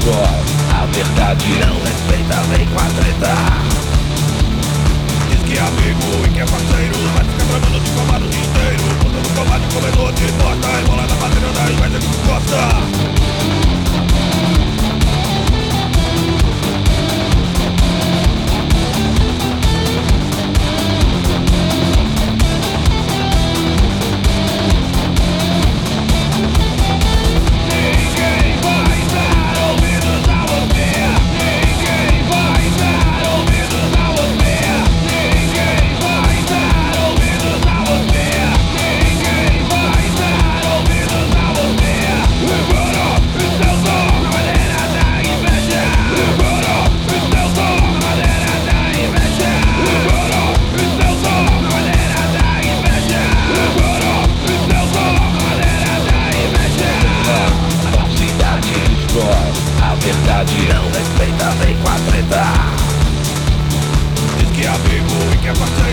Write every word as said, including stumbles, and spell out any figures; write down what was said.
destrói. A verdade não respeita, vem com a treta. Diz que é amigo e que é parceiro, mas fica tramando de comando o dia inteiro. Botando combate, comedor de porta, embola na madeira da inveja que tu gosta. A verdade não respeita, vem com a treta. Diz que é amigo e que é parceiro.